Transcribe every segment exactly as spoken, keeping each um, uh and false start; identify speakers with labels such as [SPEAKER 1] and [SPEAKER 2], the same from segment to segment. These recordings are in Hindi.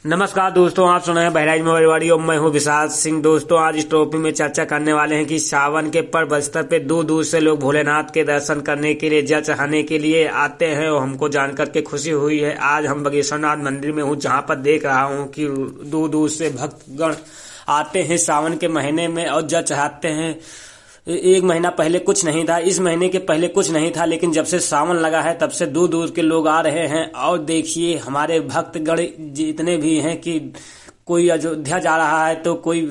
[SPEAKER 1] नमस्कार दोस्तों, आप सुन रहे हैं बहराइच में बड़ी और मैं हूं विशाल सिंह। दोस्तों, आज इस टॉपिक में चर्चा करने वाले हैं कि सावन के पर्व स्तर पे दूर दूर से लोग भोलेनाथ के दर्शन करने के लिए, जल चढ़ाने के लिए आते हैं और हमको जानकर के खुशी हुई है। आज हम बागेश्वरनाथ मंदिर में हूं, जहां पर देख रहा हूं कि दूर दूर से भक्तगण आते हैं सावन के महीने में और जल चढ़ाते हैं। एक महीना पहले कुछ नहीं था, इस महीने के पहले कुछ नहीं था, लेकिन जब से सावन लगा है तब से दूर दूर के लोग आ रहे हैं। और देखिए, हमारे भक्तगण जितने भी हैं कि कोई अयोध्या जा रहा है तो कोई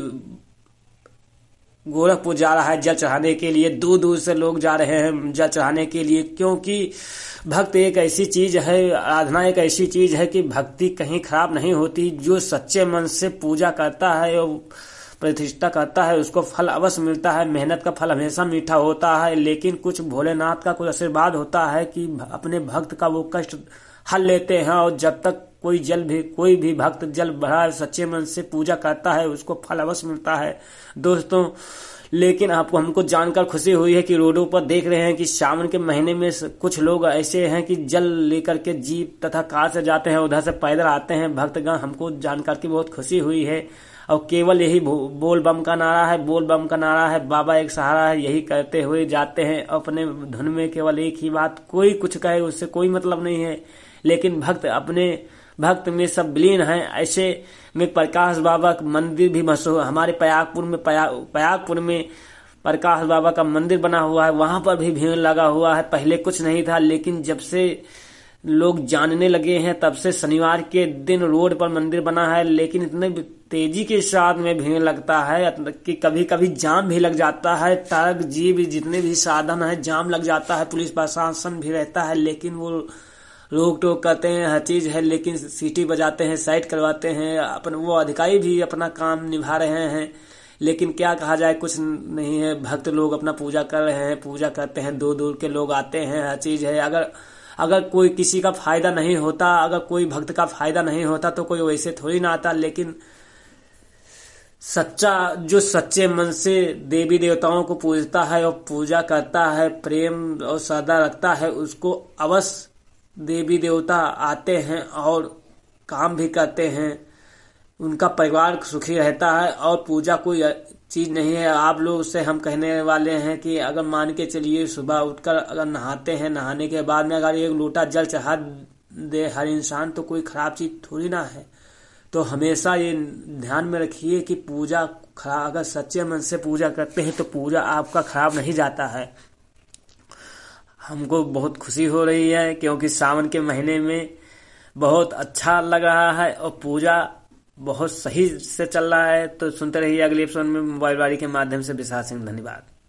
[SPEAKER 1] गोरखपुर जा रहा है जल चढ़ाने के लिए। दूर दूर से लोग जा रहे हैं जल चढ़ाने के लिए, क्योंकि भक्त एक ऐसी चीज है, आराधना एक ऐसी चीज है कि भक्ति कहीं खराब नहीं होती। जो सच्चे मन से पूजा करता है और प्रतिष्ठा करता है उसको फल अवश्य मिलता है। मेहनत का फल हमेशा मीठा होता है, लेकिन कुछ भोलेनाथ का कुछ आशीर्वाद होता है कि अपने भक्त का वो कष्ट हल लेते हैं। और जब तक कोई जल भी कोई भी भक्त जल भरा सच्चे मन से पूजा करता है उसको फल अवश्य मिलता है दोस्तों। लेकिन आपको हमको जानकर खुशी हुई है कि रोडों पर देख रहे हैं कि सावन के महीने में कुछ लोग ऐसे हैं कि जल लेकर के जीप तथा कार से जाते हैं, उधर से पैदल आते हैं भक्तगण। हमको जानकर के बहुत खुशी हुई है। और केवल यही बोल बम का नारा है, बोल बम का नारा है, बाबा एक सहारा है, यही करते हुए जाते हैं अपने धुन में। केवल एक ही बात, कोई कुछ कहे उससे कोई मतलब नहीं है, लेकिन भक्त अपने भक्त में सब विलीन हैं। ऐसे में प्रकाश बाबा का मंदिर भी मशहूर, हमारे प्रयागपुर में प्रयागपुर में प्रकाश बाबा का मंदिर बना हुआ है, वहां पर भी भीड़ लगा हुआ है। पहले कुछ नहीं था, लेकिन जब से लोग जानने लगे हैं तब से शनिवार के दिन रोड पर मंदिर बना है। लेकिन इतने तेजी के साथ में भीड़ लगता है कि कभी कभी जाम भी लग जाता है। ट्रक जीप जितने भी साधन है जाम लग जाता है, पुलिस प्रशासन भी रहता है, लेकिन वो रोक टोक करते हैं, हर चीज है, लेकिन सीटी बजाते हैं, साइड करवाते हैं। अपन वो अधिकारी भी अपना काम निभा रहे हैं, लेकिन क्या कहा जाए, कुछ नहीं है। भक्त लोग अपना पूजा कर रहे हैं, पूजा करते हैं, दूर दूर के लोग आते हैं, हर चीज है। अगर अगर कोई किसी का फायदा नहीं होता, अगर कोई भक्त का फायदा नहीं होता तो कोई वैसे थोड़ी ना आता। लेकिन सच्चा जो सच्चे मन से देवी देवताओं को पूजता है और पूजा करता है, प्रेम और श्रद्धा रखता है, उसको अवश्य देवी देवता आते हैं और काम भी करते हैं। उनका परिवार सुखी रहता है। और पूजा कोई चीज नहीं है। आप लोग से हम कहने वाले हैं कि अगर मान के चलिए, सुबह उठकर अगर नहाते हैं, नहाने के बाद में अगर एक लोटा जल चढ़ा दे हर इंसान तो कोई खराब चीज थोड़ी ना है। तो हमेशा ये ध्यान में रखिए कि पूजा खराब, अगर सच्चे मन से पूजा करते हैं तो पूजा आपका खराब नहीं जाता है। हमको बहुत खुशी हो रही है क्योंकि सावन के महीने में बहुत अच्छा लग रहा है और पूजा बहुत सही से चल रहा है। तो सुनते रहिए अगले एपिसोड में मोबाइल वारी के माध्यम से। विशाल सिंह, धन्यवाद।